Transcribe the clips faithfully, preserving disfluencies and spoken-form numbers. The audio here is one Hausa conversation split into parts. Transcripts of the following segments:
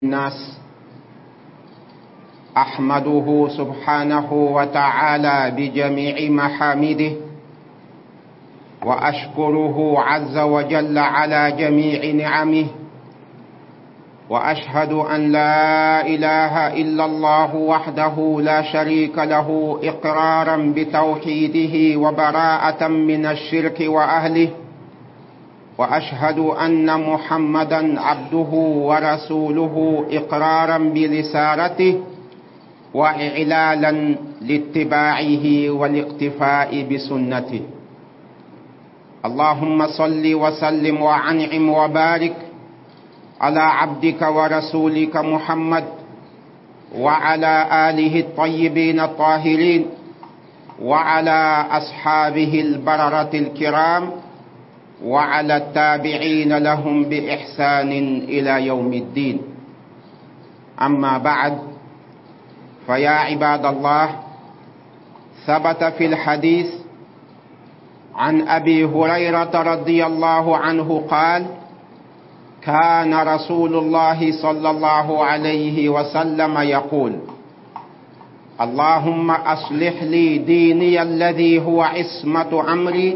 الناس أحمده سبحانه وتعالى بجميع محامده، وأشكره عز وجل على جميع نعمه، وأشهد أن لا إله إلا الله وحده لا شريك له إقرارا بتوحيده وبراءة من الشرك وأهله، وأشهد أن محمدا عبده ورسوله إقرارا برسالته وإعلالا لاتباعه والاقتفاء بسنته. اللهم صل وسلم وأنعم وبارك على عبدك ورسولك محمد وعلى آله الطيبين الطاهرين وعلى أصحابه البررة الكرام وعلى التابعين لهم بإحسان إلى يوم الدين. أما بعد، فيا عباد الله، ثبت في الحديث عن أبي هريرة رضي الله عنه قال: كان رسول الله صلى الله عليه وسلم يقول: اللهم أصلح لي ديني الذي هو عصمة أمري،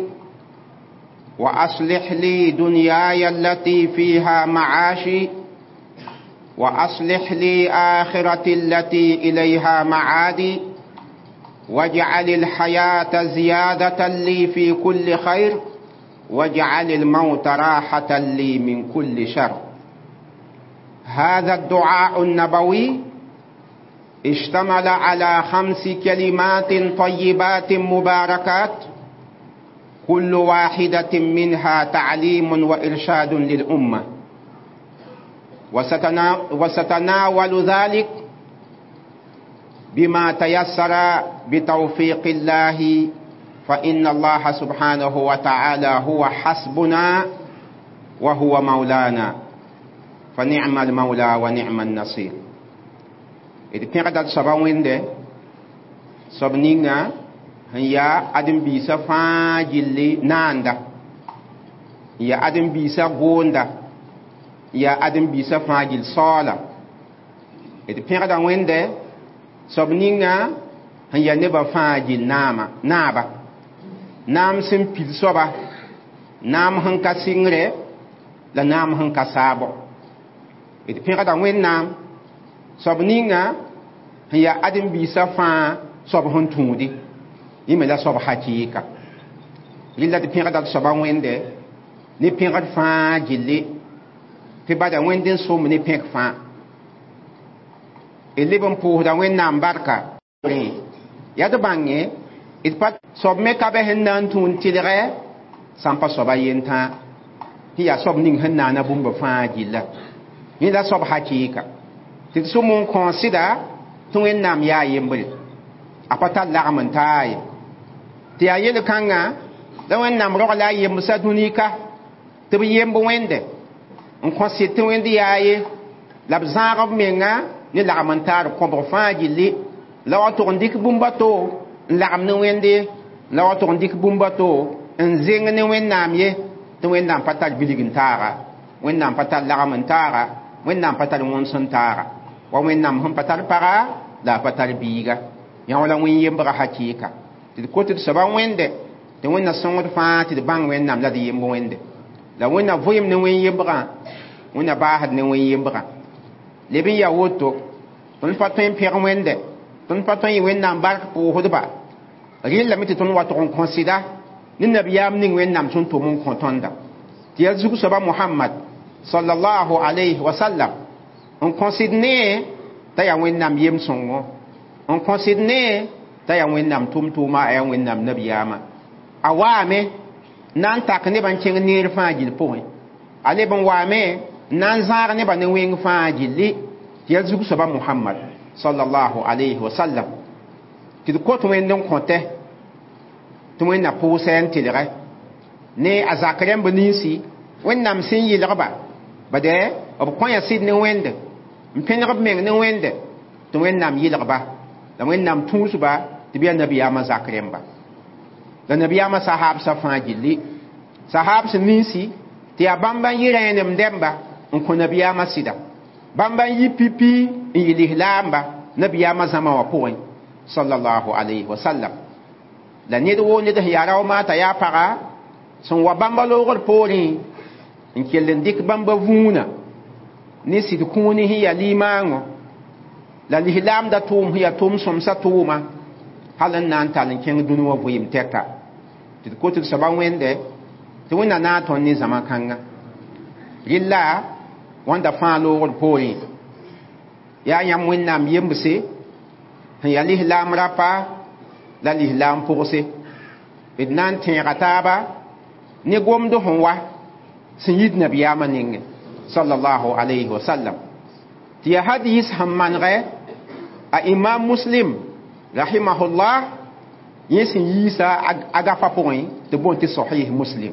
وأصلح لي دنياي التي فيها معاشي، وأصلح لي آخرتي التي إليها معادي، واجعل الحياة زيادة لي في كل خير، واجعل الموت راحة لي من كل شر. هذا الدعاء النبوي اشتمل على خمس كلمات طيبات مباركات، كل واحدة منها تعليم وإرشاد للأمة، وستناول ذلك بما تيسر بتوفيق الله، فإن الله سبحانه وتعالى هو حسبنا وهو مولانا، فنعم المولى ونعم النصير. إذا كانت سبعين سبنينا هي أدم بيسا فاجلي ناندا، يا أدم بيسا غوندا، يا أدم بيسا فاجل صالة. إذا كانت وينده سبنينا هي نبا فاجل ناما نابا نام سمبيل صبا نام هنكا سينغري لا نام هنكا سابو. إذا كانت وين نام سبنينا هي أدم بيسا فا صب هنتودي yime la sob hakika lilla de pinga dal soba wende ni pinga fa jilli ti bada wendin so ni pink fa elibon pour da wen nam barka ya de bangi it pat sob me ka be hennan tun tilre sampa soba yenta ti ya sob ning henna na bumba fa jilla ni la sob hakika ti so mon consider tun wen nam ya yembul apata la amantai ti ayel kanga da wen nam ro la yem sa dunika ti bi yem wende on consider wende yaye la bzarab menga ni la amantar ko bo faaji li la wato ndik bumbato la am ne wende la wato ndik bumbato en zeng ne wen nam ye ti wen nam patal biligin tara wen nam patal la amantara wen nam patal won son tara wa wen nam hum patal para la patal biga ya wala wen yem bra hakika ti ko ti saba wende ti wen na songot fa ti bang wen nam la di yem wende la wen na voyem ne wen yem bra wen na ba had ne wen yem bra le bi ya woto ton fa ton per wende ton fa ton wen nam bark po hodba ril la miti ton wa ton consider ni nabiyam ning wen nam ton to mun kontonda ti ya zugu saba muhammad sallallahu alaihi wasallam on consider ta ya wen nam yem songo on consider ta ya wen nam tum tuma ya wen nam nabiyama awame nan tak ne ban cin nir fajil point ale ban wame nan zar ne ban wen fajili ya zugu saba muhammad sallallahu alaihi wasallam ti ko to wen don konte to wen na po sen tilre ne azakrem benisi wen nam sin yilrba bade ob konya sid ne wende mpenrab meng ne wende to wen nam yilrba la wen nam tusuba ti biya nabiyama zakremba la nabiyama sahab sa fajili sahab sin nisi ti abamba yirenem demba on ko nabiyama sida bamba yi pipi yi lihlamba nabiyama zama wa poin sallallahu alaihi wasallam la ned wo ned ya raw mata ya paga son wa bamba logor pori in kelen dik bamba vuna ni sid kuni hiya limango la lihlam da tum hiya tum som sa tuma halan nan talen ken dunu wa buyim teka ti ko tu saban wende ti wona na ton ni zama kanga rilla wanda fa logor pori ya yam wennam yembse ya lihlam rapa la lihlam pogse bidnan tirataba ni gomdo honwa سيد نبي آمنين صلى الله عليه وسلم تي حديث همman غي امام مسلم رحمه الله يسن يسا اغا فاپوين te bonti sahih muslim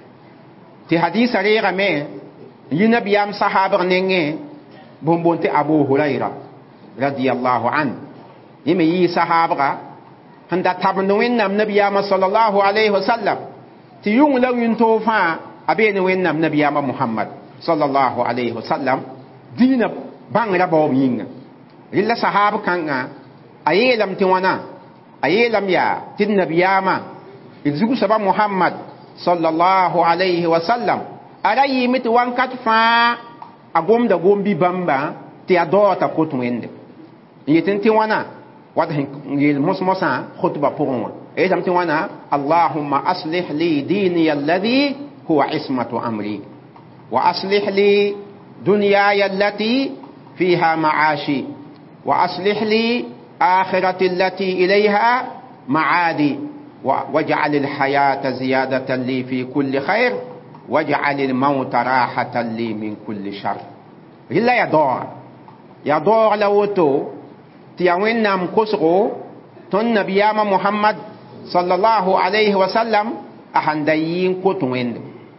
ti hadith rega me yinabi am sahaba nenge bon bonti abu huraira radiyallahu an yime yi sahaba handa tabno wennam nabi am sallallahu alaihi wasallam ti yung law yin to fa abene wennam nabiyama muhammad sallallahu alaihi wasallam dina bangra baw yinga illa sahaba kanga ayelam ti wana ayelam ya tin nabiyama izugu saba muhammad sallallahu alaihi wasallam arayi mit wankat fa agom da gombi bamba ti adota kotwende yitin ti wana wad hin musmosa khutba pour etam ti wana allahumma aslih li dini alladhi هو عصمة أمري وأصلح لي دنياي التي فيها معاشي وأصلح لي آخرة التي إليها معادي واجعل الحياة زيادة لي في كل خير واجعل الموت راحة لي من كل شر إلا يدور يدور لوتو تيوين نام كسرو تن نبيام محمد صلى الله عليه وسلم أحنديين كتوين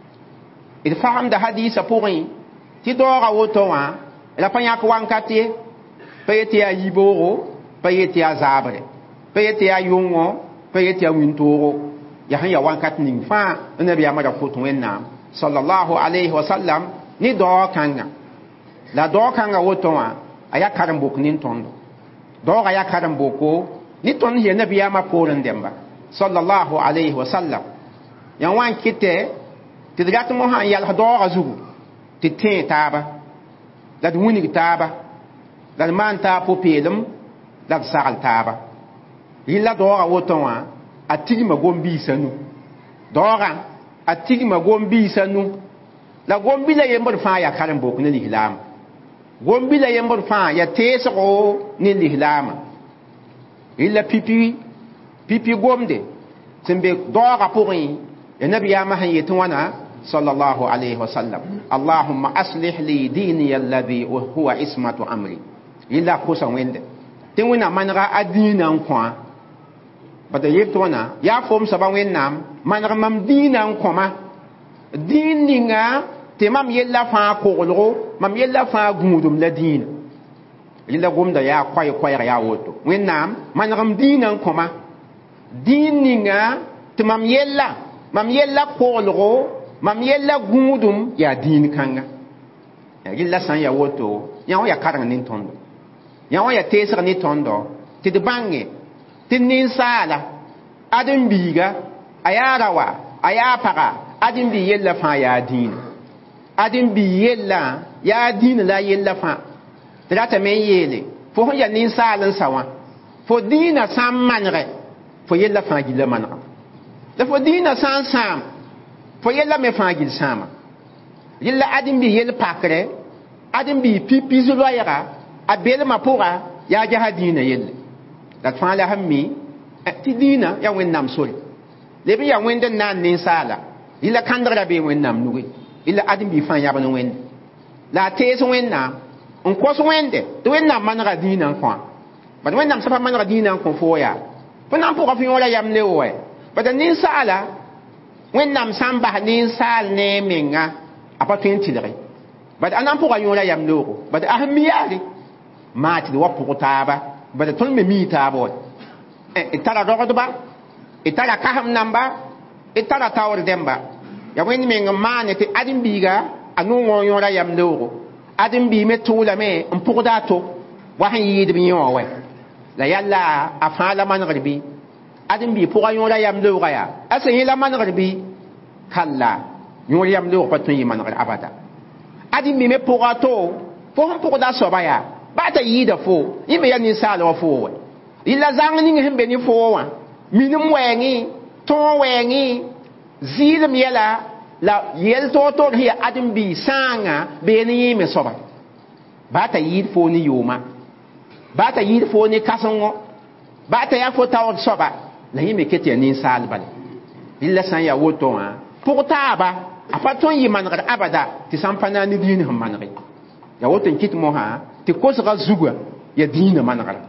il faham da hadisa pourri ti dora wotowa la panya ko wankati payeti ya yiboro payeti ya zabre payeti ya yungo payeti ya wintoro ya han ya wankati ning fa nabi amada foto wenna sallallahu alaihi wasallam ni do kanga la do kanga wotowa aya karam bok nin tondo do aya karam boko ni ton ye nabi ama poren demba sallallahu alaihi wasallam ya wankite ti gat mo han yal hadora zugu ti tin taba la wuni taba la man ta po pelum la sal taba illa dora wotonwa atigi ma gombi sanu dora atigi ma gombi sanu la gombi la yembar fa ya karam bok ne lihlam gombi la yembar fa ya teso ni lihlam illa pipi pipi gomde sembe dora pourri ya nabi ya mahan yetwana sallallahu alaihi wasallam allahumma aslih li dini alladhi huwa ismatu amri illa kusa wende tinwina manra adina kwa bada yetwana ya fom saba wennam manra mam dina koma dininga te mam yella fa kolro mam yella fa gudum la din illa gumda ya kwai kwai ya woto wennam manra dina koma dininga te mam yella mam yella kolro mam yella gudum ya din kanga illa san ya woto ya ya karang nin tondo ya ya tesra ni tondo ti de bange ti nin sala adin biga ayara wa aya paga adin bi yella fa ya din adin bi yella ya din la yella fa trata men yele fo ya nin sala sawa fo dina sam manre fo yella fa gilla manra la fo dina san sam fo yella me fa gil sama yella adin bi yel pakre adin bi pipi zuloyara abel ma pora ya jahadina yelle dat fa la hammi ti dina ya wennam sori lebi ya wende nan nin sala illa kandra be wennam nuwi illa adin bi fa ya ban wende la teso wennam on ko so wende to wennam manra dina kwa bad wennam safa manra dina ko foya fo nan pora fi wala yam ne we bad nin sala wennam samba nin sal ne menga apa twenty-three bad anan pora yola yam loko bad ahmiyari mati wa pokotaba bad ton me mi tabo itara rogodoba itara kaham namba itara tawr demba ya wen men mane te adin biga anu ngo yola yam loko adin bi me tula me en pugda to wa han yid bi yo we la yalla afala man garbi adin bi puga yo la yam lo ga ya asan yila man garbi kalla yo yam lo ko tun yi man gar abada adin bi me puga to fo han pugda so ba ya ba ta yida fo yi me ya ni sala wa fo we illa zang ni hembe ni fo wa minum wengi ton wengi zilum yela la yel to to hiya adin bi sanga be ni me soba ba ta yid fo ni yoma ba ta yid fo ni kasongo ba ta ya fo taw soba la yime kete ni sal bal illa san ya woto ha pour ta ba apaton yi man gar abada ti sampana ni dini hum man ya woto kit mo ha ti ko sa zuga ya dini man gar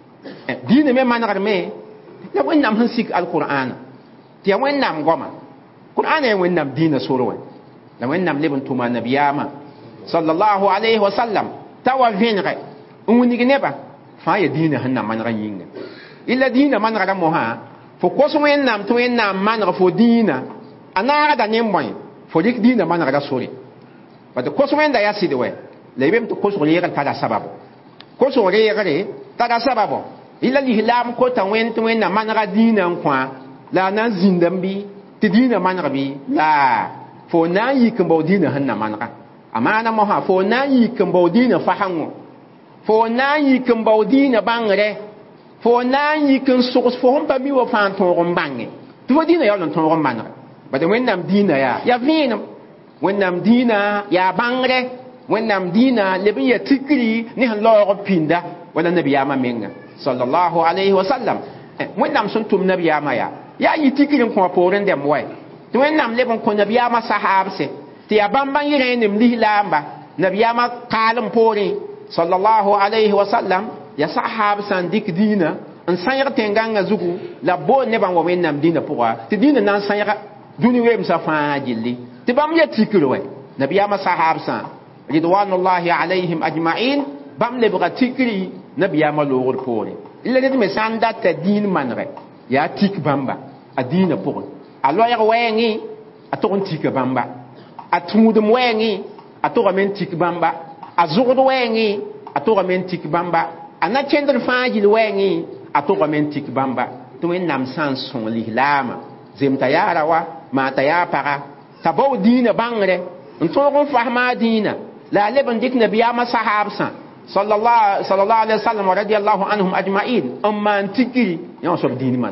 dini me man gar me la wen nam han sik alquran ti wen nam goma Quran ya wen nam dina sura la wen nam lebon tuma nabiyama sallallahu alaihi wasallam tawa vinre uni gneba fa ya dina hanna man ran yinga illa dina man ran mo ha fo ko so wen nam to wen nam man ra fo dina ana da nyemboy fo dik dina man ra sori ba to ko so wen da ya sidwe lebem to ko so le ran tada sababu ko so re re tada sababu illa lihlam ko ta wen to wen nam man ra dina kwa la nan zindambi ti dina man rabi la fo na yi kan bo dina hanna man ka amana mo ha fo na yi kan bo dina fa hango fo na yi kan bo dina bangre fo na yi kan so fo hom pa mi wo fan to rom bange to dina ya lon to rom man ba de wen nam dina ya ya vin wen nam dina ya bangre wen nam dina le bi ya tikri ni han lo pinda wala nabiyama menga sallallahu alaihi wasallam wen nam sun tum nabiyama ya ya yi tikirin ko poren dem way to wen nam lebon ko nabiyama sahabse ti ya bamban yire nim lihlamba nabiyama qalam pori sallallahu alaihi wasallam ya sahab san dik dina an sanyar tenganga zugu la bo ne ban wen nam dina pourwa ti dina nan sanyar duni wem sa fa jilli ti bam ya tikiro way nabiyama sahab san ridwanullahi alaihim ajma'in bam le bra tikri nabiyama logor pori illa ne me sanda ta din manre ya tik bamba adina pour alo ya wengi aton tik bamba atudum wengi ato men tik bamba azugud wengi ato men tik bamba ana kendr faajil wengi ato men tik bamba to en nam san son lihlama zemta yara wa ma ta ya para tabaw dina bangre nto gon fahma dina la leban dik nabiya ma sahabsa sallallahu sallallahu alaihi wasallam radiyallahu anhum ajma'in amma tikiri ya so dini man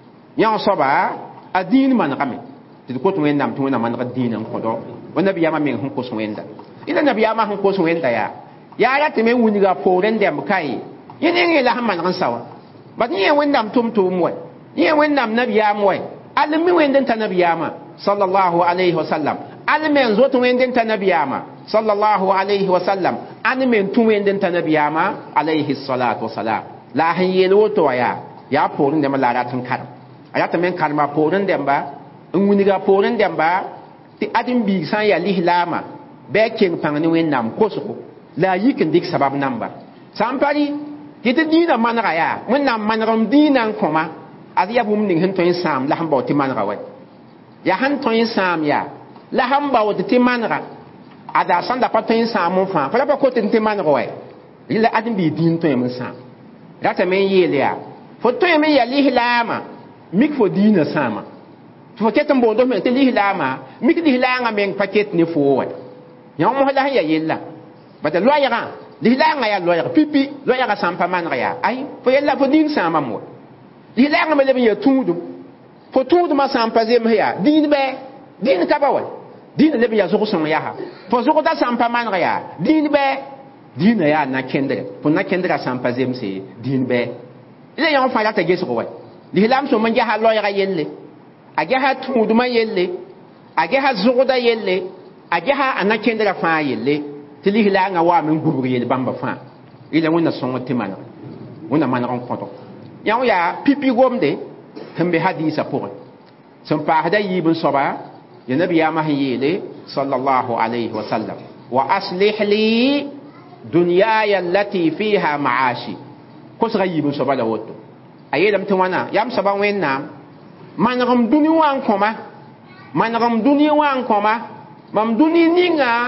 ya so ba adini man kame ti ko to wendam to na man ka dini ko do wa nabiya ma men hun ko so wenda ila nabiya ma hun ko so wenda ya ya ya te me wuni ga foren dem kai yene ngi la man kan sawa ba ni wendam tum tum wa ni wendam nabiya mo almi wendan ta nabiya ma sallallahu alaihi wasallam almen zo to wenden ta nabiya ma sallallahu alaihi wasallam an men tu wenden ta nabiyama alaihi salatu wasalam la han yelo to ya ya porin da malara tun kar ayata men karma porin da ba in wuni ga porin da ba ti adin bi san ya lihlama be ken pangni wen nam kosuko la yikin dik sabab namba sampari kiti dina manra ya mun nam manram dinan koma adiya bum ning hin to sam la han bawti manra wa ya han to sam ya la han bawti manra ada sanda patin samu fa fala ba ko tin tin man roe ila adin bi din to yem sam rata men yele ya fo to yem ya lihlama mik fo dina sama fo ketam bo do men te lihlama mik lihlanga men paket ni fo wa ya mo la ya yella bata lo ya lihlanga ya lo ya pipi lo ya sam pa man ya ai fo yella fo din sama mo lihlanga me le ya tudu fo tudu ma sam pa zem ya din be din ka ba wa dina lebe ya zuko son ya ha fo zuko da sampa man ya din be dina ya na kendre fo na kendre sampa zemse din be ile ya fa la ta geso wa li lam so man ja ha lo ya yelle age ha tudu man yelle age ha zuko da yelle age ha ana kendre fa yelle ti li la nga wa men gubur yelle bamba fa ile wona son ti man wona man ron konto ya ya pipi gomde kambe hadisa pour son pa hada yibun soba ya nabi ya mahiyele sallallahu alaihi wasallam wa aslih li dunyaya allati fiha ma'ashi ko sara yibun so bala woto ayedam twana yam saban wenna managam duni wan koma managam duni wan koma mam duni ninga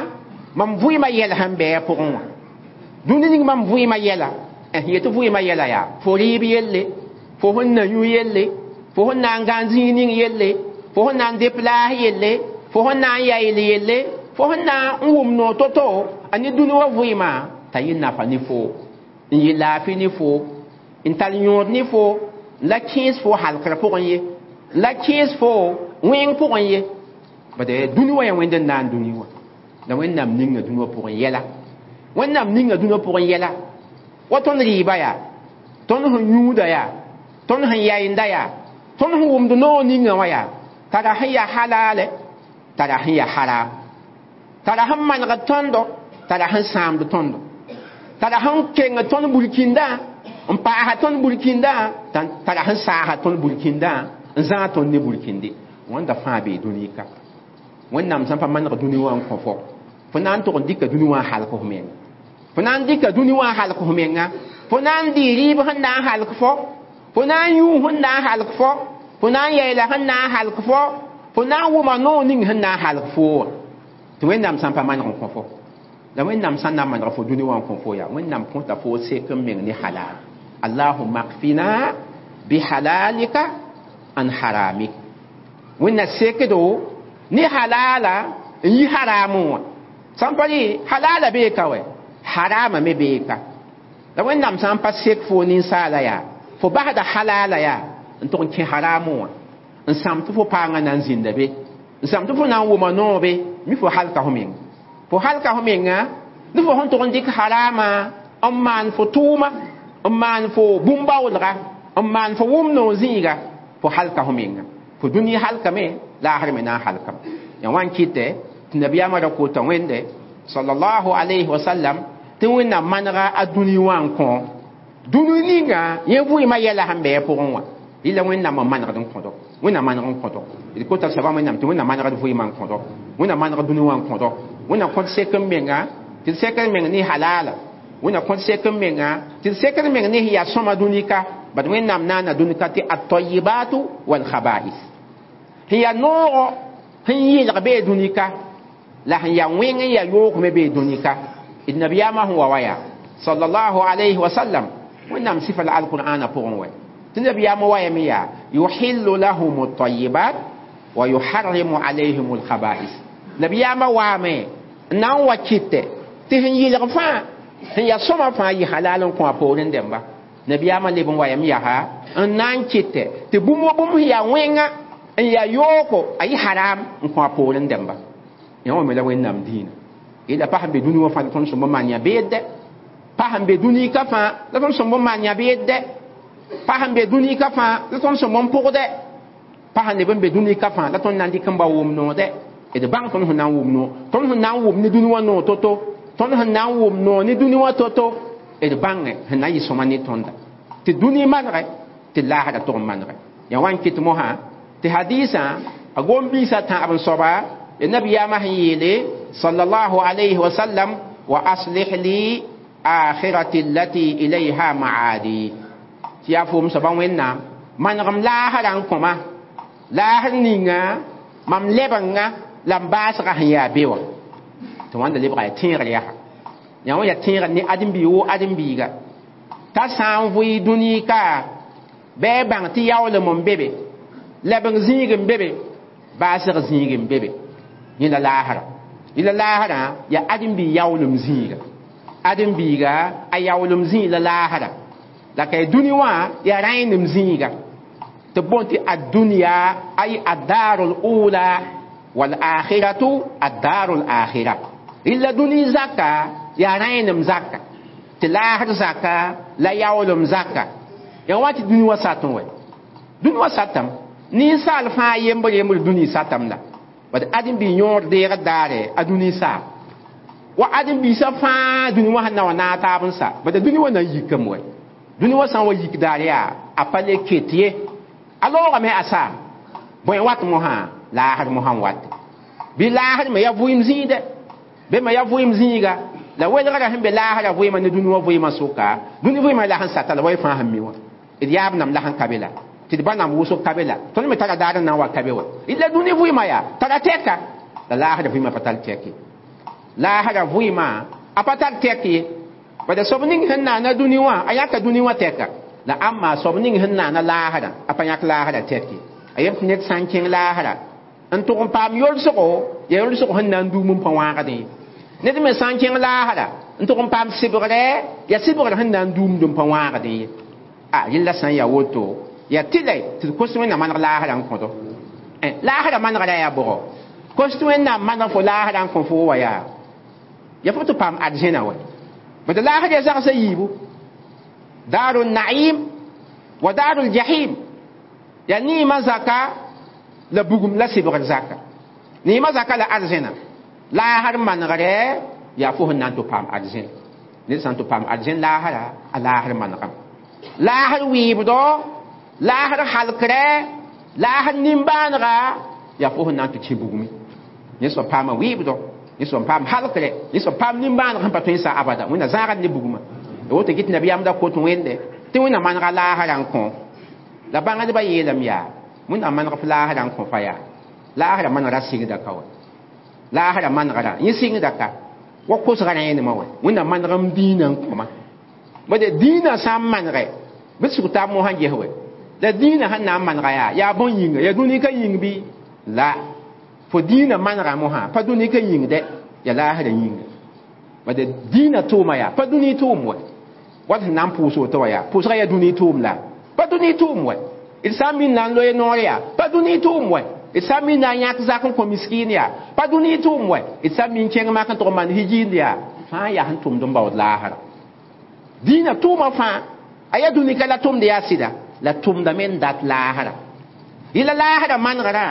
mam vɩɩmã yɛl sẽn bɩ a pʋgẽ wã dũni ning mam vɩɩmã yɛla yetɩ vɩɩmã yɛla yaa fo rɩɩb yelle fo sẽn na yũ yelle fo sẽn na n gãn zĩig ning yelle fo sẽn na n dep laas yelle fo sẽn na n yaɩl yelle fo sẽn na n wʋm noog to-to a ne dũni wã vɩɩmã t'a yɩ nafa ne fo n yɩ laafɩ ne fo n tar yõod ne fo la kẽes fo halkr pʋgẽ ye la kẽes fo wẽng pʋgẽ ye bad dũni wã ya wẽnd n na n dũni wã la wẽnnaam ninga dũni wã pʋgẽ yɛla wẽnnaam ninga dũni wã pʋgẽ yɛla wa tõnd rɩɩba yaa tõnd sẽn yũuda yaa tõnd sẽn yaɩnda yaa tõnd sẽn wʋmd noog ninga wã yaa tara sẽn ya halaale tara sẽn ya haram tara sẽn manegd tõndo tara sẽn sãamd tõndo tara sẽn keng tõnd burkĩndã n paasa tõnd burkĩndã tara sẽn saasa tõnd burkĩndã n zãag tõnd ne burkĩnde wãnda fãa bee dũni ka wẽnnaam sã n pa maneg dũni wã n kõ fo fo na n tʋg n dɩka dũni wã n halk f menga fo na n dɩka dũni wã n halk f menga fo na n dɩ rɩɩb sẽn na n halk fo fo na n yũu sẽn na n halk fo fo na n yɛɛla sẽn na n halk fo fo na n wʋma noog ning sẽn na n halk foo wã tɩ wẽnnaam sã n pa maneg n kõ fo la wẽnnaam sã n na n maneg fo dũni wã n kõ fo yaa wẽnnaam kõta fo sek n meng ne halal allahumma kfina bihalalika an haramik wẽnna sekdo ne halala n yi haram wã sãn pa rɩ halala beeka wɛ harama me beeka la wẽnnaam sã n pa sek fo ninsaala yaa fo basda halala yaa n tʋg n kẽ haram wã n sãm tɩ fo paangã na n zĩnda be n sãm tɩ fo na n wʋma noobe mi fo halka fo menga fo halka fo menga ne fo sẽn tʋg n dɩk harama n maan fo tʋʋma n maan fo bũmb-baoolga n maan fo wʋm noog zĩiga fo halka fo menga fo dũni halkame laasr me na n halkame ya wan kɩtɛ tɩ nabiyaamã ra kota wẽnde sallallahu alayhi wa sallam tɩ wẽnnaam manega a dũni wã n kõ dũni ninga yẽ vɩɩmã yɛla sẽn bɩa pʋgẽ wã rɩla wẽnnaam n manegd n kõdɔ wẽnnaam maneg n kõdɔ d kota soaba wẽnnaam tɩ wẽnnaam manegd vɩɩmã n kõdɔ wẽnnaam maneg dũni wã n kõdɔ wẽnnaam kõt sek n menga tɩ d sek n meng ne halaala wẽnnaam kõt sek n menga tɩ d sek n meng ne sẽn yaa sõma dũni ka bad wẽnnaam naana dũni ka tɩ at-tayyibatu wal-khaba'is sẽn yaa noogo sẽn yɩlg bee dũni ka la sẽn yaa wẽng n yaa yookme bee dũni ka d nabiyaamã sẽn wa wa yaa sallallahu alayhi wa sallam wẽnnaam sɩfa la alqur'ana pʋgẽ wɛ tɩ nabiyaamã wa yame yaa yuhillu lahum at-tayyibat wa yuharrimu alayhim al-khaba'is nabiyaamã waame n na n wa kɩtɛ tɩ sẽn yɩlg fãa sẽn yaa sõma fãa yɩ halal n kõ a poorẽ dẽmba nabiyaamã leb n wa yam yaa n na n kɩtɛ tɩ bũmb wa bũmb sẽn yaa wẽnga n yaa yooko a yɩ haram n kõ a poorẽ dẽmba yã wã me la wẽnnaam dĩinã yela pa sẽn be dũni wã fãa la tõnd sõm n maan yã beedɛ pa sẽn be dũni ka fãa la tõnd sõm n maan yã beedɛ pa sẽn be dũni ka fãa la tõnd sõm n pʋgdɛ pa sẽn leb n be dũni ka fãa la tõnd na n dɩk n ba wʋm noodɛ d bãng tõnd sẽn na n wʋm noog tõnd sẽn na n wʋm ne dũni wã noog to-to tõnd sẽn na n wʋm noog ne dũni wã to-to d bãngẽ sẽn na n yɩ sõma ne tõnda tɩ dũni manegɛ tɩ laasda tʋg n manegɛ yã wa n kɩt mosã tɩ hadiisã a gom-biisã tãab n soaba nabiyaamã sẽn yeele sallallahu alayhi wa sallam wa aslih li akhirati allati ilayha ma'adi tɩ yaa foom soaba wẽnnaam manegem laasrã n kõma laasr ninga mam lebnga la m baasga sẽn yaa be wã tɩ wãnda lebga ya tẽegr yaa yã wã ya tẽegr ne ãdem-bii wo ãdem-biiga t'a sã n vɩɩ dũni ka bɩ bãng tɩ yaoolem n be be lebg zĩig n be be baasg zĩig n be be yẽ la laasrã yẽ la laasrã yaa ãdem-bii yaoolem zĩiga ãdem-biiga a yaoolem zĩig la laasrã la kay dũni wã yaa rãynem zĩiga tɩ bõn tɩ ad-dunya ay ad-daaru l-ula wal-akhiratu ad-daaru l-akhira rɩla dũni zaka yaa rãynem zaka tɩ laasd zaka la yaoolem zaka yã wa tɩ dũni wã sat n wɛ dũni wã satam ninsaal fãa yembr yembr dũni satam la bad ãdem-bii yõor deegd daare a dũni sa wa ãdem-biisã fãa dũni wã sẽn na wa naag taab n sa bada dũni wã na n yikame wɛ dũni wã sã n wa yik daar yaa a pa le ket ye a loogame a saam bõe wat mosã laasd mosã n wate bɩ laasd me ya vɩɩm zĩigdɛ bɩ me ya vɩɩm zĩiga la welgrã sẽn be laasrã vɩɩmã ne dũni wã vɩɩmã sʋka dũni vɩɩmã la sẽn sata la wa y fãa sẽn mi wã d yaab nam la sẽn ka be la tɩ d ba nam wʋsg ka be la tõnd me tara daar n na n wa ka be wa la dũni vɩɩmã yaa tara tɛka la laasd vɩɩmã pa tar tɛke lahara vɩɩmã a pa tar tɛk ye bada soab ning sẽn naana dũni wã a yãka dũni wã tɛka la amma soab ning sẽn naana laasra a pa yãk laasra tɛk ye a yem tɩ ned sã n kẽng laasra n tʋg n paam yolsgo ya yolsg sẽn na n duum n pa wãagdẽ ned me sã n kẽng laasra n tʋg n paam sɩbgrɛ ya sɩbgr sẽn na n duumd n pa wãagdẽ ye a yella sã n ya woto ya tɩla tɩ d kos wẽnna maneg laasra n kõdo laasra manegra yaa bʋgɔ kos tɩ wẽnnaam maneg fo laasra n kõ fo wa yaa ya fo tɩ paam adzẽna wa bd laasr ya zagsã yiibu daaru naim wa daaru ljahim ya niimã zaka la bugum la sɩbgr zaka niimã zaka la adzẽna laasr manegrɛ yaa fo sẽn na n tɩ paam adzẽn ned sã n tɩ paam adzẽn laasra a laasr manegame laasr wɩɩbdɔ laasr halkrɛ laasr nimbãanega yaa fo sẽn na n tɩ kẽ bugme yẽ soab paama wɩɩbdɔ yẽ soab paam halkrɛ yẽ soab paam nimbãaneg sẽn pa tõe n sa abada wẽnna zãagd ne bugmã woto gɩt nabiyaam da kot wẽnde tɩ wẽnna manega laasrã n kõ la bãngdbã yeelame yaa wẽnna maneg f laasrã n kõ fa yaa laasrã manegra sɩngda ka wa laasrã manegrã yẽ sɩngda ka wa kosga rẽenemã wa wẽnna maneg m dĩinã n kõma bade dĩinã sã n manegɛ bɩ sug taa mosã ges we la dĩinã sẽn na n manega yaa yaa bõn yĩnga ya dũni ka yĩng bɩ la fo dĩinã manegã mosã pa dũni ka yĩngdɛ ya laasrã yĩnga bade dĩinã tʋʋma yaa pa dũni tʋʋm wa wat sẽn na n pʋʋs woto wa yaa pʋʋsga ya dũni tʋʋm la pa dũni tʋʋm wa d sã n min na n loe noor yaa pa dũni tʋʋm wa d sã n min na n yãk zak n kõ miskiin yaa pa dũni tʋʋm wa d sã n min kẽng mak n tʋg n maan higiind yaa fãa yaa sẽn tʋmd n baood laasra dĩinã tʋʋmã fãa a ya dũni ka la tʋmd yaa sɩda la tʋmdame n dat laasra yɩla laasra manegrã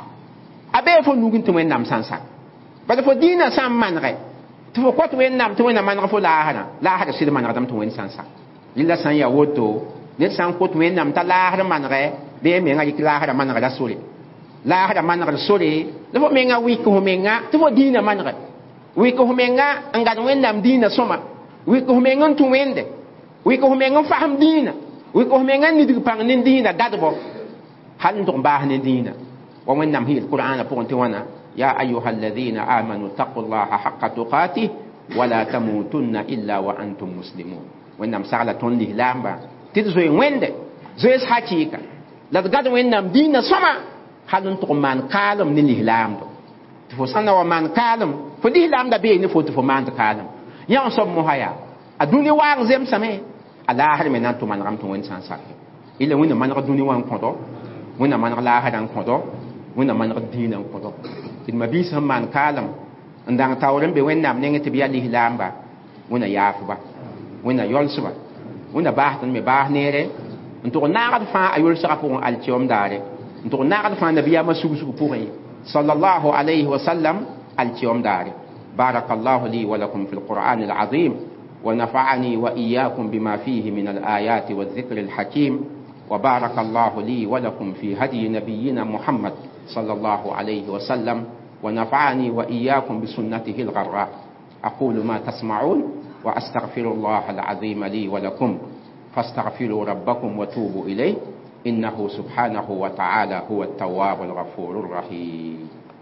a bee fo nug n tɩ wẽnnaam sã n sak bala fo dĩinã sã n manegɛ tɩ fo kot wẽnnaam tɩ wẽnna maneg fo laasrã laasra sɩd manegdame tɩ wẽnd sã n sak yɩla sã n ya woto ned sã n kot wẽnnaam t'a laasr manegɛ bee menga yik laasra manegra sore laasra manegr sore la fo menga wɩk fo menga tɩ fo dĩinã manegɛ wɩk fo menga n gãd wẽnnaam dĩinã sõma wɩk fo meng n tũ wẽnde wɩk fo meng n fasem dĩinã wɩk fo meng n nidg pãng ne dĩinã dadbɔ hal n tʋg n baas ne dĩinã wa wẽnnaam sẽn yel qur'ana pʋgẽ tɩ wãna ya ayuha alladina amanu taqu llaha haqa tuqatih wala tamutunna illa wa antum muslimun wẽnnaam sagla tõnd lislaambã tɩ d zoe wẽnde zoees hakɩɩka la d gad wẽnnaam dĩinã sõma hal n tʋg n maan kaalem ne lislaamdo tɩ fo sã n na wa maan kaalem fo lislaamda bee ne fo tɩ fo maand kaalem yã n soab mosã yaa a dũni waag zemsame a laasr me na n tʋ manegame tɩ wẽnd sã n sak ila wẽnna maneg dũni wã n kõdɔ wẽnna maneg laasrã n kõdɔ wẽnna maneg dĩinã n kõdɔ tɩ d mabiis sẽn maan kaalem n dãng taoor n be wẽnnaam nengẽ tɩ b yaa lislaamba wẽnna yaafba wẽnna yolsba wẽnna baasd n me baas neere n tʋg naagd fãa a yolsgã pʋgẽ alkiom daare n tʋg naagd fãa nabiyaamã sug-sug pʋgẽ sallallahu alayhi wa sallam alkiom daare بارك الله لي ولكم في القرآن العظيم ونفعني وإياكم بما فيه من الآيات والذكر الحكيم وبارك الله لي ولكم في هدي نبينا محمد صلى الله عليه وسلم ونفعني وإياكم بسنته الغراء أقول ما تسمعون وأستغفر الله العظيم لي ولكم فاستغفروا ربكم وتوبوا إليه إنه سبحانه وتعالى هو التواب الغفور الرحيم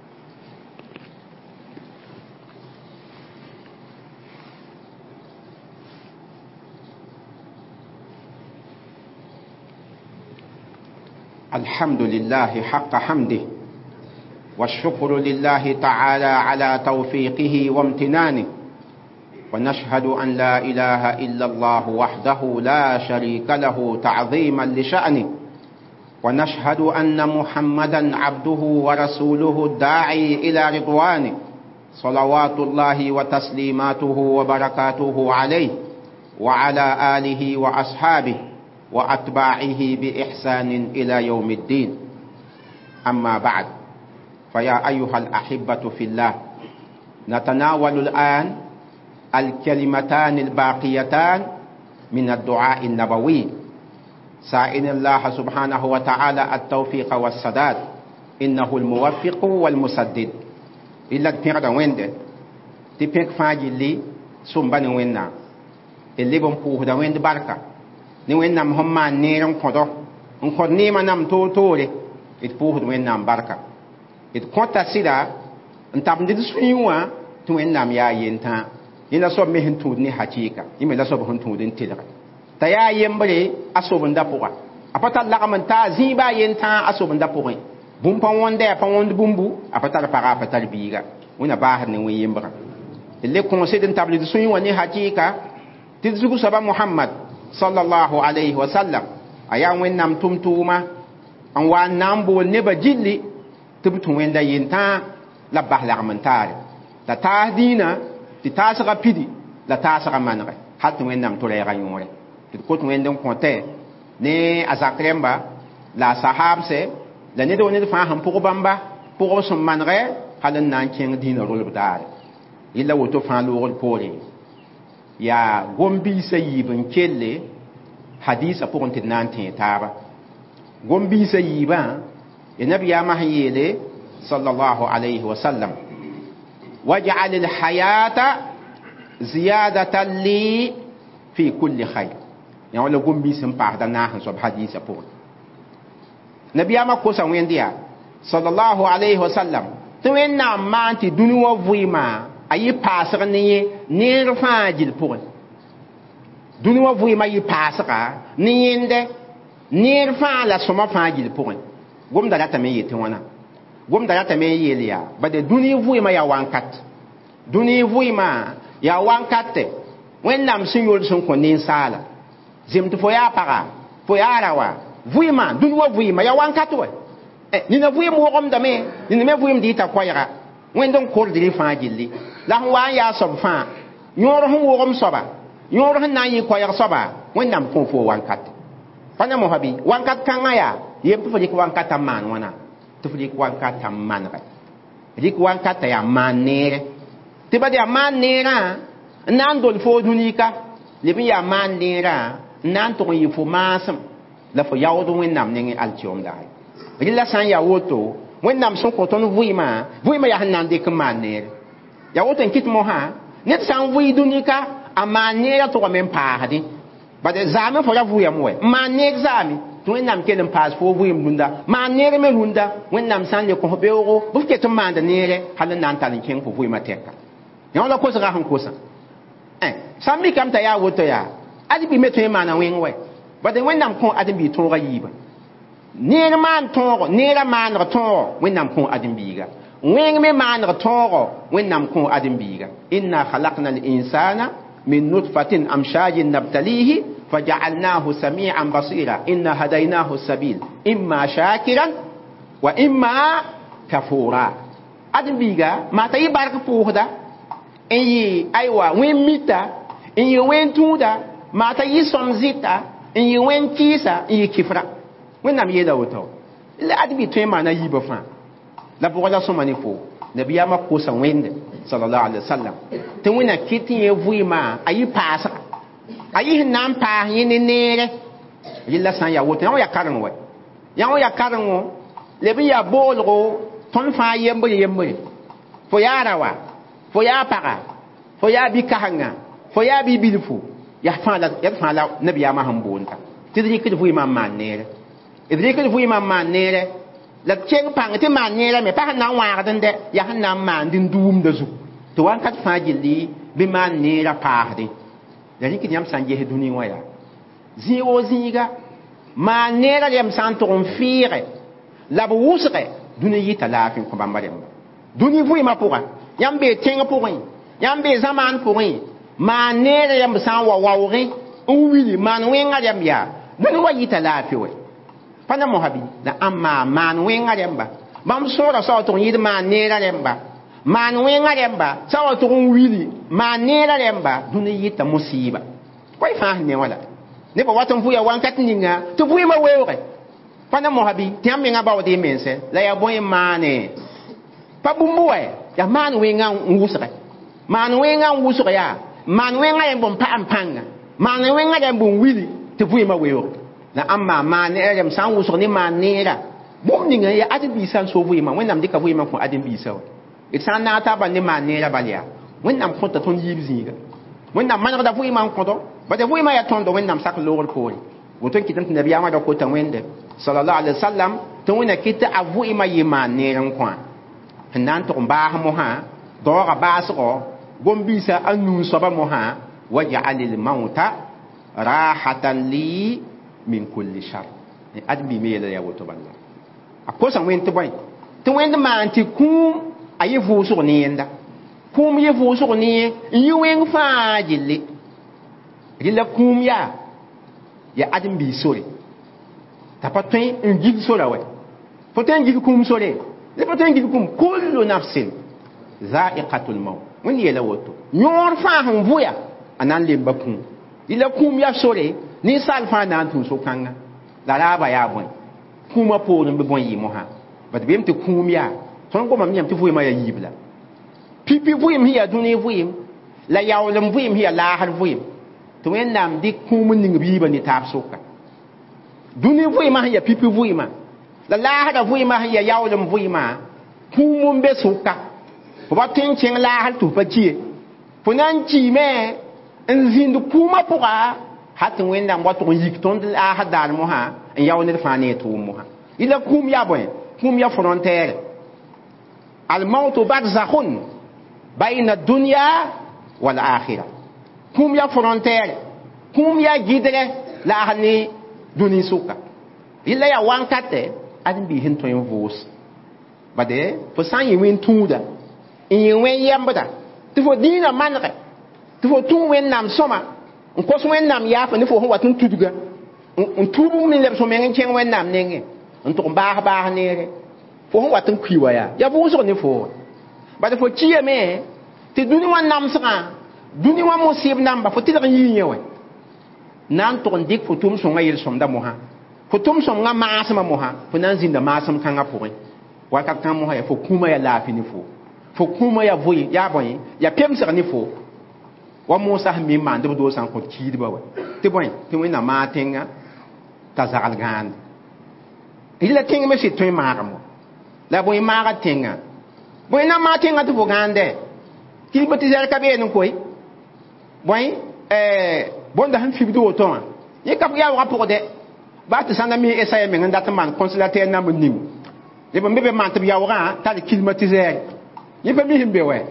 الحمد لله حق حمده والشكر لله تعالى على توفيقه وامتنانه ونشهد أن لا إله إلا الله وحده لا شريك له تعظيما لشأنه ونشهد أن محمدا عبده ورسوله الداعي إلى رضوانه صلوات الله وتسليماته وبركاته عليه وعلى آله وأصحابه وأتباعه بإحسان إلى يوم الدين أما بعد فيا أيها الأحبة في الله نتناول الآن الكلمتان الباقيتان من الدعاء النبوي سائل الله سبحانه وتعالى التوفيق والسداد إنه الموفق والمسدد إلا تنقل ويند تبقى فاجي لي سنبان ويننا اللي بمقوه دا ويند بركة ni wẽnnaam sẽn maan neer n kõdɔ n kõd neemã nam toor-toore d pʋʋsd wẽnnaam barka d kõta sɩda n tabend d sũyẽ wã tɩ wẽnnaam yaa yentã yẽla soab me sẽn tũud ne hakɩɩka yẽ me la soab sẽn tũud n tɩlge t'a yaa yembre a sobenda pʋga a pa tar lagm n taa zĩiba a yentã a sobenda pʋgẽ bũmb pa wõnda a pa wõnd bũmbu a pa tar paga a pa tar biiga wẽna baasd ne wẽ-yembrã tɩ le kõosd n tabl d sũyẽ wã ne hakɩɩka tɩ d zugu soaba mohamad sallallahu alayhi wa sallam a yaa wẽnnaam tʋm-tʋʋma n wa n na n bool nebã gilli tɩ b tũ wẽnda yentã la bas lagm n taare la taas dĩinã tɩ taasga pidi la taasga manege hal tɩ wẽnnaam tɩ rɛɛga yõore tɩ d kot wẽnd n kõtɛ ne a zak rẽmba la a sahaabsɛ la ned wa ned fãa sẽn pʋg bãmba pʋgb sẽn manegɛ hal n na n kẽng dĩinã rolb daare yella woto fãa loogd poore yaa gom-biisã yiib n kelle hadiisã pʋgẽ tɩ d na n tẽe taaba gom-biisã yiibã ya nabiyaamã sẽn yeele sallallahu alayhi wa sallam waj'al al-hayata ziyadatan li fi kulli khayr ya wala gom-biis sẽn paasda naas n soab hadiisã pʋgẽ nabiyaamã kosa wẽnd yaa sallallahu alayhi wa sallam tɩ wẽnnaam maan tɩ dũni wã vɩɩmã a yɩ paasg ne yẽ neer fãa gill pʋgẽ dũni wã vɩɩmã yɩ paasga ne yẽndɛ neer fãa la sõma fãa gill pʋgẽ gomda ratame n yetɩ wãna gomda ratame n yeel yaa bade dũni vɩɩmã yaa wãnkat dũni vɩɩmã yaa wãnkatɛ wẽnnaam sẽn yol sẽn kõ ninsaala zem tɩ fo yaa paga fo yaa rawa vɩɩmã dũni wã vɩɩmã yaa wãnkat wɛ nina vɩɩm wʋgemdame nina me vɩɩm dɩ t'a koɛɛga wẽnd n kordri fãa gilli la sẽn wa n yaa soab fãa yõor sẽn wʋgem soaba yõor sẽn na n yɩ koɛɛg soaba wẽnnaam kõ fo wãnkat pa ne mosa bɩ wãnkat kãngã yaa yem tɩ fo rɩk wãnkatã n maan wãna tɩ fo rɩk wãnkatã n manege rɩk wãnkatã yaa maan neere tɩ bad yaa maan neerã n na n dol fo dũnika leb n yaa maan neerã n na n tʋg n yɩ fo maasem la fo yaood wẽnnaam nengẽ alkiomdaare rɩla sã n yaa woto wẽnnaam sẽn kõ tõnd vɩɩmã vɩɩmã yaa sẽn na n dɩk n maan neere yaa woto n kɩt mosã ned sã n vɩɩ dũnika a maan neerã tʋgame n paasdẽ bad zaame fo ra vʋɩame wɛ n maan neer zaame tɩ wẽnnaam kell n paas fo vɩɩm rũnda maan neer me rũnda wẽnnaam sã n le kõs beoogo bɩ f ket n maanda neere hal n na n tar n kẽng fo vɩɩmã tɛka yã wã la kosga sẽn kosã sãn mikame t'a yaa woto yaa ad-bɩ me tõe n maana wẽng wɛ bad wẽnnaam kõ ad-n-bii tõogã yiiba neer maan tõogo neerã maaneg tõogo wẽnnaam kõ ad-n-biiga wẽng me maaneg tõogo wẽnnaam kõ ad-n-biiga inna khalaqna al-insana min nutfatin amshajin nabtalihi faja'alnahu sami'an basira inna hadaynahu as-sabil imma shakiran wa imma kafura ad-n-biiga mata yɩ bark pʋʋsda n yɩ aywa wẽn mita n yɩ wẽn tũuda mata yɩ sõm zɩta n yɩ wẽn kɩɩsa n yɩ kɩfra wẽnnaam yeela woto la ad-bɩ tõe n maana yiibã fãa la bʋgla sõma ne fo nabiyaamã kosa wẽnde sallallahu alaihi wasallam tɩ wẽna kɩt yẽ vɩɩmã a yɩ paasga a yɩ sẽn na n paas yẽ ne neere rɩla sã n yaa woto yã wã yaa kareng wɛ yã wã yaa karengo leb n yaa boolgo tõnd fãa yembre yembre fo yaa rawa fo yaa paga fo yaa bi-kãsenga fo yaa bi-bilfu yaa fãa la yaa fãa la nabiyaamã sẽn boonda tɩ d rɩkd vɩɩmã n maan neere d rɩkd vɩɩmã n maan neere la d keng pãng tɩ maan neerã me pa sẽn na n wãagd n dɛ yaa sẽn na n maand n duumda zug tɩ wãnkat fãa gilli bɩ maan neerã paasdẽ la rɩkd yãmb sã n ges dũni wã yaa zĩig o zĩiga maan neerã rem sã n tʋg n fɩɩge la b wʋsge dũni yɩta laafɩ n kõ bãmba rẽmba dũni vɩɩmã pʋga yãmb bee tẽng pʋgẽ yãmb bee zãmaan pʋgẽ maan neerã rẽmb sã n wa waoogẽ n wili maan wẽngã rẽmb yaa dũni wã yɩta laafɩ wɛ pa na mosabi la n maan maan wẽngã rẽmba bãmb sõora sa wa tʋg n yɩɩd maan neerã rẽmba maan wẽngã rẽmba sa wa tʋg n wili maan neerã rẽmba dũni yɩta mosɩɩba koy fãa sẽn ne wã la nebã wat n vʋya wãnkat ninga tɩ vɩɩmã weooge pa na mosabi tɩ yãmb mengã baood y mense la yaa bõe n maane pa bũmb wɛ yaa maan wẽngã n wʋsge maan wẽngã n wʋsg yaa maan wẽngã rẽmb n pa n pãnga maan wẽngã rẽmb n wili tɩ vɩɩmã weooge la amma maan ne rem san wʋsg ne maan neera bũmb ninga yaa ad-n-biisã n so vɩɩmã wẽnnaam dɩka vɩɩmã kõ ad-n-biisã wa d sã n na n ta ba ne maan neera bal yaa wẽnnaam kõta tõnd yiib zĩiga wẽnnaam manegda vɩɩmã n kõdo bada vɩɩmã yaa tõndo wẽnnaam sak loogr poore woto n kɩt tɩ nabiyaamã da kota wẽnde sallallahu alaihi wasallam tɩ wẽna kɩt tɩ a vɩɩmã yɩ maan neer n kõ sẽn na n tʋg n baas mosã doga baasgo gombisa anu soba moha waj'alil mauta rahatan li min kulli shar adbi me yela ya woto balla akosa wente boy to wende manti kum ayi vuso ni yenda kum ye vuso ni yi wen fa jille rila kum ya ya adbi sore tapatin un gil sora we poten gil kum sore le poten gil kum kullu nafsin za'iqatul maut wani yela woto nyor fa han vuya anan lemba kum rila kum ya sore ni salfa nan tu so kanga la la ba ya bon kuma po no be bon yi mo ha ba de bem te kum ya son ko mam nyam te vuy ma ya yibla pipi vuy mi ya duni vuy la yawlem vuy mi ya la har vuy to wen nam dik kum ning bi ba ni tap soka duni vuy ma ya pipi vuy ma la la har vuy ma ya yawlem vuy ma kum be soka ko ba tin chen la har tu pa ji fo nan ji me en zindu kuma poka hat wẽnnaam wa tʋg n yik tõnd a hadal mosã n yao ned fãa ne tʋʋm mosã yɩla kũum yaa bõe kũum yaa frontiɛɛre almautu barzakhun bayna dunya wal akhira kũum yaa frontiɛɛre kũum yaa gɩdrɛ la a ne dũni sʋka yɩla yaa wãnkatɛ ad n bii sẽn tõe n vʋʋs bade fo sã n yɩ wẽn tũuda n yɩ wẽn yɛmbda tɩ fo dĩinã manegɛ tɩ fo tũ wẽnnaam sõma n kos wẽnnaam yaafa ne fo sẽn wat n tudga n tuub min leb sõmeng n kẽng wẽnnaam nengẽ n tʋg n baas baas neere fo sẽn wat n kui wa yaa yaa vʋʋsg ne fo bad fo kiyame tɩ dũni wã namsgã dũni wã mosɩb namba fo tɩlg n yɩ yẽ wɛ na n tʋg n dɩk fo tʋʋm sõngã yel-sõmda mosã fo tʋʋm sõmgã maasmã mosã fo na n zĩnda maasem kãngã pʋgẽ wakat kãng mosã yaa fo kũumã yaa laafɩ ne fo fo kũumã yaa voɩ yaa bõe yaa pemsg ne fo wa Musa mi man do do san ko kiidba wa te boy te wena ma tenga ta zagal gan ila tenga me fi to maaramo la boy maara tenga boy na ma tenga to gande kilba ti zer ka be no koy boy eh bonda han fi do to ye ka ya wa pour de ba te sanda mi essaye me nganda man consulateur na mo nim le bo mbebe man te ya wa ta climatiser ye ba mi himbe we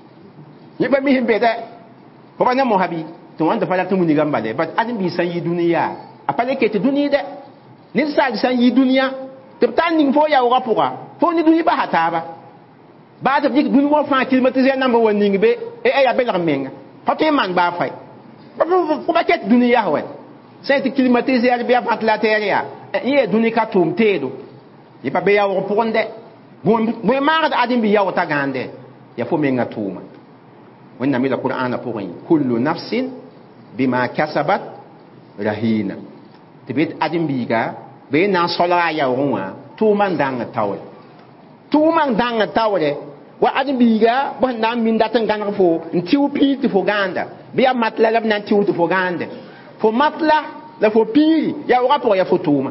ye ba mi himbe de ko ba na mohabi to wanda fala tumu ni gambale but adin bi san yi duniya apale ke te duniya de ni sa san yi duniya te tan ning fo ya wa pourra fo ni duniya ba hata ba ba te dik duniya fa climatiser number one ning be e e ya be la menga hote man ba fay ba ko ba ke duniya wa sai te climatiser be fa la terre ya e duniya ka tum tedo e pa be ya wa pourronde bon bon ma ga adin bi ya wa ta gande ya fo menga tuma wẽnnaam yeela qur'ana pʋgẽ kullu nafsin bima kasabat rahina tɩ b ãdem-biiga b ye na n solga a yaoogẽ wã tʋʋma n dãng taoore tʋʋma n dãng taoore wa ãdem-biiga b sẽn na n min dat n gãneg fo n tɩʋ piig tɩ fo gãanda bɩ yaa matla la b na n tɩʋ tɩ fo gãande fo matla la fo piiri yaoogã pʋgẽ yaa fo tʋʋma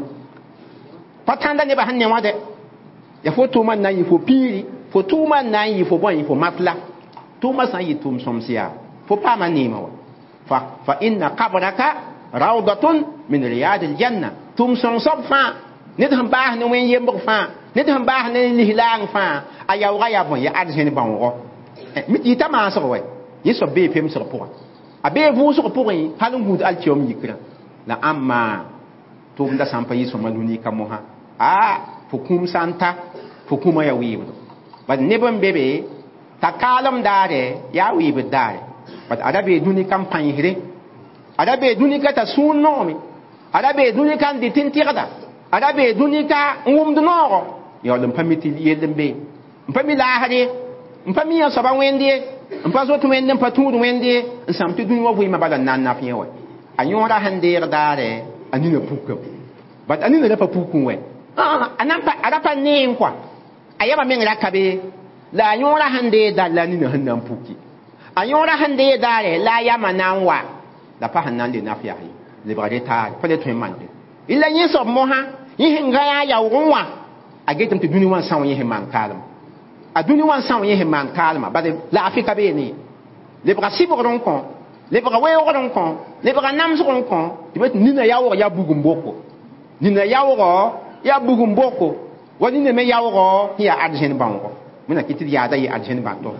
pa tãnda nebã sẽn ne wã de yaa fo tʋʋma n na n yɩ fo piiri fo tʋʋma n na n yɩ fo bõe fo matla tuma san yi tum somsiya fo pa ma nima wa fa fa inna qabraka rawdatun min riyadil janna tum som sob fa ned han baah ne wen yembr fa ned han baah ne lihlang fa aya wa ya bon ya adjen bango mi ti ta ma so we yi so be pem so pour a be vu so pour yi halun gud al tiom yikra la amma tum da sampa yi so manuni kamoha a fo kum santa fo kuma ya wibo ba ne ban bebe ta kalam dare ya wibe dare but adabe duni campagne hire adabe duni ka ta sun nomi adabe duni kan di tintirada adabe duni ka ngum du noro yo dum pamiti yedem be mpami la hade mpami ya soba wende mpazo to wende patu du wende nsam tu duni wo wi ma bala nan na fiye we anyora hande dare anina pukum but anina da papukum we ah anapa adapa ne kwa ayaba menga kabe la yõora sẽn dee dar la nina sẽn na n puki a yõora sẽn dee daare la yama na n wa la pa sẽn na n le naf yaa lebgde taare pa le tõe n mande la yẽ soab mosã yẽ sẽn ga yaa yaoog n wã a getame tɩ dũni wã n são yẽ sẽn maan kaalem a dũni wã n são yẽ sẽn maan kaalema bad laafɩ ka beene lebga sɩbgd n kõ lebga weoogd n kõ lebga namsg n kõ tɩ be tɩ nina yaoog yaa bugum boko nina yaoogɔ yaa bugum boko wa nina me yaoogɔ sẽn yaa ad zẽn bãongo mina kiti ya da yi arjen ba to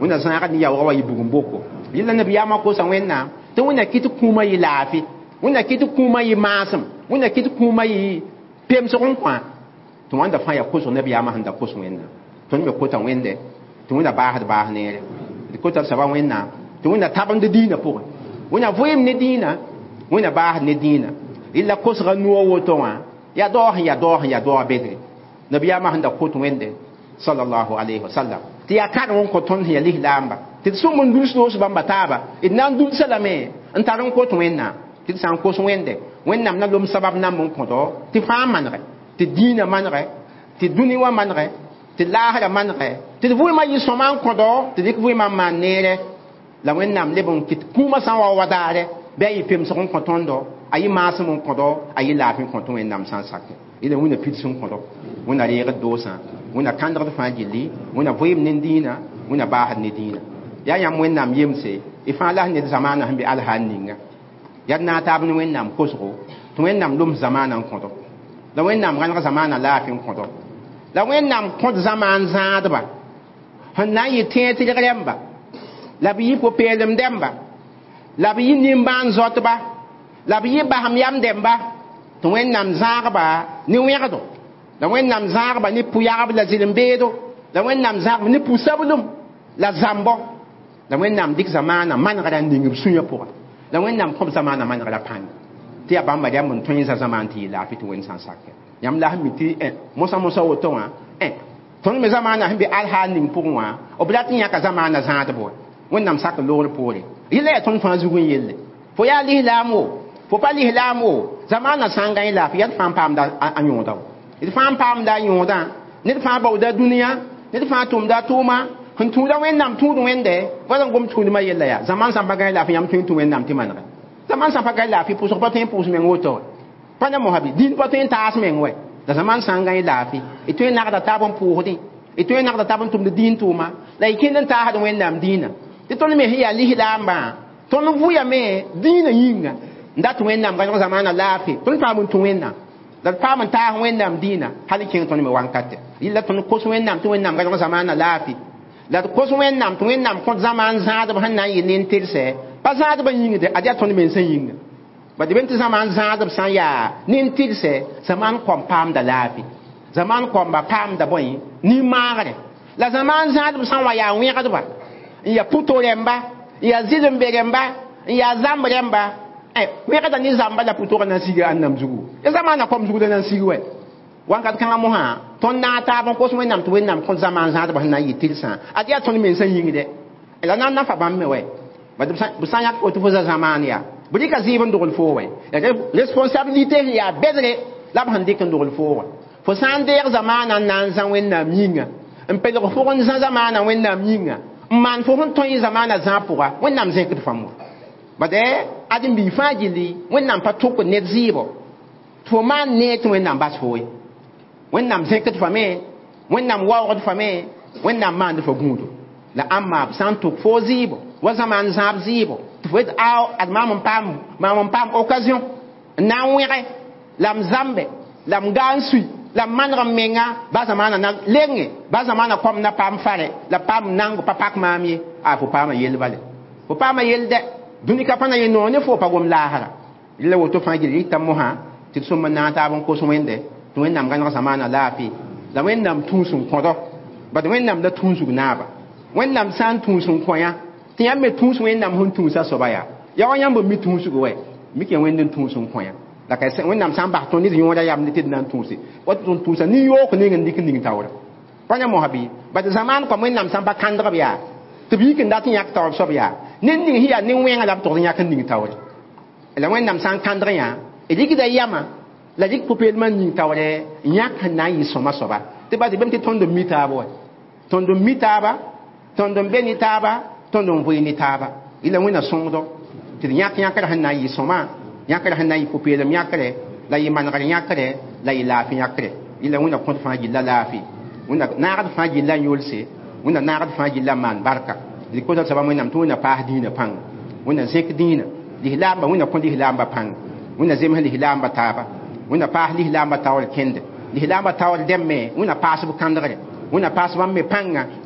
wẽnna zãagd ne yaoogã wa yɩ bugum boko yɩla nabiyaamã kosa wẽnnaam tɩ wẽnna kɩt kũumã yɩ laafɩ wẽnna kɩt kũumã yɩ maasem wẽnna kɩt kũumã yɩ pemsg n kõ tɩ wãnda fãa yaa kosg nabiyaamã sẽn da kos wẽnnaam tõnd me kota wẽnde tɩ wẽnna baasd baas neere d kota soaba wẽnnaam tɩ wẽnna tabend dĩinã pʋgẽ wẽnna vɩɩm ne dĩinã wẽnna baasd ne dĩinã rɩla kosga nuwã woto wã yaa daoog sẽn yaa daoog sẽn yaa daoog bedre nabiyaamã sẽn da kot wẽnde sallallahu alayhi wa sallam tɩ yaa kãdg n kõ tõnd sẽn yaa lislaamba tɩ d sũm n dũls doos bãmba taaba d na n dũlsa lame n tar n kot wẽnnaam tɩ d sã n kos wẽnde wẽnnaam na lom sabab namb n kõdo tɩ fãa manege tɩ dĩinã manege tɩ dũni wã manege tɩ laasrã manege tɩ d vɩɩmã yɩ sõma n kõdo tɩ dɩk vɩɩmã n maan neere la wẽnnaam leb n kɩt kũumã sã n wa wa daare bɩ a yɩ pemsg n kõ tõndo a yɩ maasem n kõdo a yɩ laafɩ n kõ tɩ wẽnnaam sã n sake ila wẽnna pids n kõdo wẽnna reegd doosã wẽnna kãndgd fãa gilli wẽnna vɩɩm ne dĩinã wẽnna baasd ne dĩinã yaa yãmb wẽnnaam yemse y fãa la ned zamaana sẽn be alhaan ninga yaa na taab ne wẽnnaam kosgo tɩ wẽnnaam lom zamaana n kõdo la wẽnnaam gãneg zamaana laafɩ n kõdo la wẽnnaam kõt zamaan zãadba sẽn na n yɩ tẽetɩrg rẽmba la b yɩ po-peelem dẽmba la b yɩ nimbãan zɔtba la b yɩ basem yam dẽmba tɩ wẽnnaam zãagba ne wẽgdo la wẽnnaam zãagba ne pu-yagb la zɩlem-beedo la wẽnnaam zãagb ne pu-sablem la zãmbɔ la wẽnnaam dɩk zamaana manegda n ning b sũyã pʋga la wẽnnaam kõb zamaana manegda pãng tɩ yaa bãmba rãmb n tõe n za zamaan tɩ yɩ laafɩ tɩ wẽnd sã n sake yãmb la sẽn mi tɩ mosã-mosã woto wã tõnd me zamaana sẽn be alhaal ning pʋgẽ wã b rat n yãka zamaana zãadb wa wẽnnaam sak loogr poore yɩla yaa tõnd fãa zug n yelle fo yaa lislaam wo fo pa lislaam wo zamaana sã n gãe laafɩ yaa d fãa n paamda a yõoda wa d fãa n paamda a yõodã ned fãa baooda dũniyã ned fãa tʋmda tʋʋma sẽn tũuda wẽnnaam tũud wẽnde fa n gom tũudmã yella yaa zamaan sã n pa gãe laafɩ yãmb tõe n tũ wẽnnaam tɩ manege zamaan sã n pa gãe laafɩ pʋsg pa tõe n pʋʋs meng woto wa pa na mosabi dĩin pa tõe n taas meng wɛ la zamaan sã n gãe laafɩ y tõe n nagda taab n pʋʋsdẽ y tõe n nagda tab n tʋmd dĩin tʋʋma la y kẽnd n taasd wẽnnaam dĩinã tɩ tõnd me sẽn yaa lislaambã tõnd vʋyame dĩinã yĩnga n dat wẽnnaam gãneg zamaana laafɩ tõnd paam n tũ wẽnnaam la d paam n taas wẽnnaam dĩinã hal kẽng tõnd me wãnkate yɩla tõnd kos wẽnnaam tɩ wẽnnaam gãneg zamaana laafɩ la d kos wẽnnaam tɩ wẽnnaam kõt zamaan zãadb sẽn na n yɩ nin-tɩrsɛ pa zãadbã yĩngde ad yaa tõnd me sẽn yĩnga ba dɩ bẽn tɩ zamaan zãadb sã n yaa nin-tɩrsɛ zamaan kõm paamda laafɩ zamaan kõmba paamda bõe nin-maagre la zamaan zãadb sã n wa yaa wẽgdba n yaa puto rẽmba n yaa zɩlem-be rẽmba n yaa zamb rẽmba wẽgda ne zamba la putogã na n siga annam zugu ya zamaana kõm zugda na n sig wɛ wãnkat kãngã mosã tõnd na n taab n kos wẽnnaam tɩ wẽnnaam kõt zamaan zãadbã sẽn na n yɩ tɩrsã ad yaa tõnd me sẽn yĩngdɛ la na n na fa bãmb me wɛ b sã n yãk woto fo za zamaan yaa b rɩka zɩɩb n dogl foo wɛ responsabilité sẽn yaa bedre la b sẽn dɩk n dogl foogã fo sã n deeg zamaana n na n zã wẽnnaam yĩnga n pelg fog n zã zamaana wẽnnaam yĩnga n maan fo sẽn tõe zamaana zã pʋga wẽnnaam zẽkd fãmb wa bad ad n bii fãa gilli wẽnnaam pa tʋkd ned zɩɩbɔ tɩ fo maan ne tɩ wẽnnaam bas fo ye wẽnnaam zẽkd fame wẽnnaam waoogd fame wẽnnaam maand fa gũudu la ãmma b sã n tʋk foo zɩɩbɔ wa zamaan zãab zɩɩbɔ tɩ fo yetɩ a ad maam n paam maam n paam occasion n na n wẽge la m zambe la m gaa n sui la m maneg n menga ba zamaana na lenge ba zamaana kõm na paam fare la paam nango pa pak maam ye a fo paama yell bale fo paama yell dɛ dũni ka pa na yẽ noog ne fo pa gom laasra la woto fãa gil yɩta mosã tɩ d sõm n na n taab n kos wẽnde tɩ wẽnnaam gãneg zamaana laafɩ la wẽnnaam tũus n kõdɔ bad wẽnnaam la tũusg naaba wẽnnaam sã n tũus n kõ-yã tɩ yãmb me tũus wẽnnaam sẽn tũusa soaba yaa ya wa yãmb n mi tũusg wɛ mik ya wẽnd n tũus n kõ-yã la ka wẽnnaam sã n bas tõnd ned yõoda yam ne tɩ d na n tũuse wa tɩ tõnd tũusa nin-yook ning n dɩk ning taoora pa yã mosã bɩ bad zamaan kõ wẽnnaam sã n pa kãndg b yaa tɩ b yik n dat n yãk taoor soab yaa ned ning sẽn yaa nin-wẽngã la b tog n yãk n ning taoore la wẽnnaam sã n kãndg yã d rɩkda yama la rɩk pu-peelmã n ning taoore n yãk sẽn na n yɩ sõma soaba tɩ bad bɩm tɩ tõnd n mi taab wɛ tõnd n mi taaba tõnd n be ne taaba tõnd n vɩɩ ne taaba yɩla wẽnna sõngdo tɩ d yãk yãkr sẽn na n yɩ sõma yãkr sẽn na n yɩ pu-peelem yãkre la yɩ manegr yãkre la yɩ laafɩ yãkre yɩla wẽnna kõt fãa gilla laafɩ wẽnna naagd fãa gilla n yolse wẽnna naagd fãa gilla n maan barka d kota soaba wẽnnaam tɩ wẽnna paas dĩinã pãnga wẽnna zẽk dĩinã lislaamba wẽnna kõ lislaamba pãnga wẽnna zems lislaamba taaba wẽnna paas lislaamba taoor kẽnde lislaamba taoor dɛm me wẽnna paas b kãndgre wẽnna paas bãmb me pãnga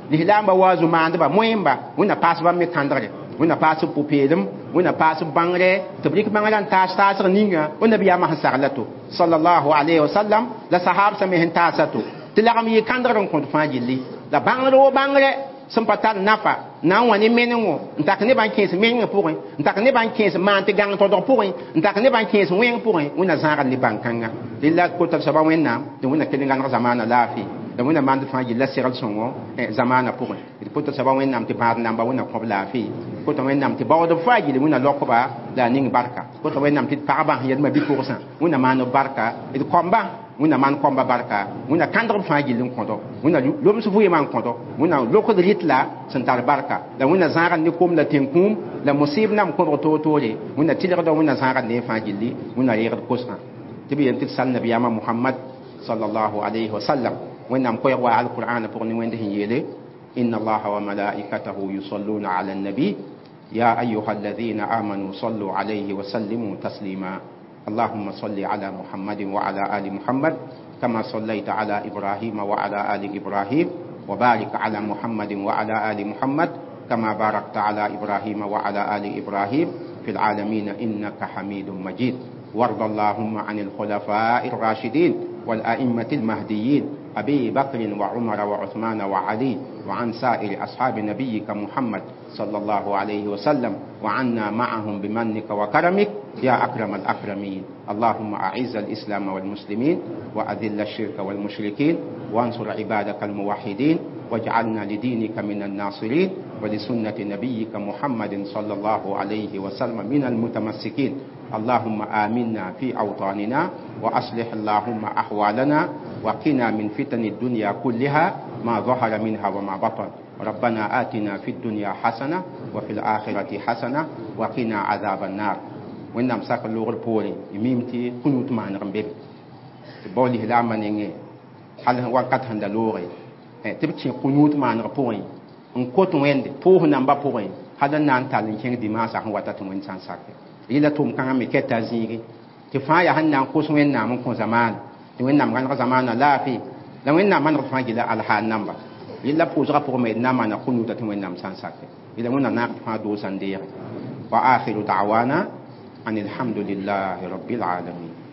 lislaamba waazu maandba moyemba wẽnna paas bãmb me kãndgre wẽnna paas b pʋ-peelem wẽnna paas b bãngre tɩ b rɩk bãngrã n taas taasg ninga wã nabiyaamã sẽn sagla to sallallahu alayhi wa sallam la sahabsã me sẽn taasa to tɩ lagm yɩ kãndgr n kõt fãa gilli la bãngr wo bãngre sẽn pa tar nafa na n wa ne menengo n tak nebã n kẽes mengã pʋgẽ n tak nebã n kẽes maan tɩ gãng tõdg pʋgẽ n tak nebã n kẽes wẽng pʋgẽ wẽnna zãagd ne bãn-kãngã rɩla kota soaba wẽnnaam tɩ wẽnna kell n gãneg zamaana laafɩ la wẽnna maand fãa gilla segl sõngo zamaana pʋgẽ d kota soaba wẽnnaam tɩ bãad namba wẽnna kõb laafɩ kota wẽnnaam tɩ baoodb fãa gill wẽnna lokba la a ning barka kota wẽnnaam tɩ d pagba sẽn yelma bɩ-pʋgsã wẽnna maan b barka d kõmba wẽnna maan kõmba barka wẽnna kãndg fãa gill n kõdo wẽnna loms vɩɩmã n kõdo wẽnna lokd rɩtla sẽn tar barka la wẽnna zãagd ne kom la tẽn-kũum la mosɩɩb nam kõbg toor-toore wẽnna tɩlgda wẽnna zãagd ne fãa gilli wẽnna reegd kosã tɩ b yen tɩ d sal nabiyaamã mohamad sallallahu alayhi wa sallam wẽnnaam koɛɛg wa alqur'ana pʋgẽ ne wẽnd sẽn yeele inna allaha wa malaikatahu yusalluna ala annabi ya ayuha alladhina amanu sallu alayhi wa sallimu taslima اللهم صل على محمد وعلى آل محمد كما صليت على إبراهيم وعلى آل إبراهيم وبارك على محمد وعلى آل محمد كما باركت على إبراهيم وعلى آل إبراهيم في العالمين إنك حميد مجيد وارض اللهم عن الخلفاء الراشدين والأئمة المهديين أبي بكر وعمر وعثمان وعلي وعن سائر أصحاب نبيك محمد صلى الله عليه وسلم وعنا معهم بمنك وكرمك يا أكرم الأكرمين اللهم أعز الإسلام والمسلمين وأذل الشرك والمشركين وانصر عبادك الموحدين واجعلنا لدينك من الناصرين ولسنة نبيك محمد صلى الله عليه وسلم من المتمسكين اللهم آمنا في أوطاننا وأصلح اللهم أحوالنا وقنا من فتن الدنيا كلها ما ظهر منها وما بطن ربنا آتنا في الدنيا حسنة وفي الآخرة حسنة وقنا عذاب النار وإنما ساق اللغة البوري يميمتي كنوت ما نرمبب بولي هلاما نيني هل وقت هند اللغة تبتشي كنوت ما نربوري نكوت ويند فوه نمبا بوري هذا نانتال نكين دماسا هو تتمون سانساك إلا توم كان مكتا زيري تفايا هنان كوس وين نام كون زمان وين نام كان زمان لا في لا وين نام من رفع جل على حال نمبر إلا بوزرا بورمي نام أنا كونو تتمون نام سانساك إلا وين نام فا دوسان دير وآخر دعوانا أن الحمد لله رب العالمين.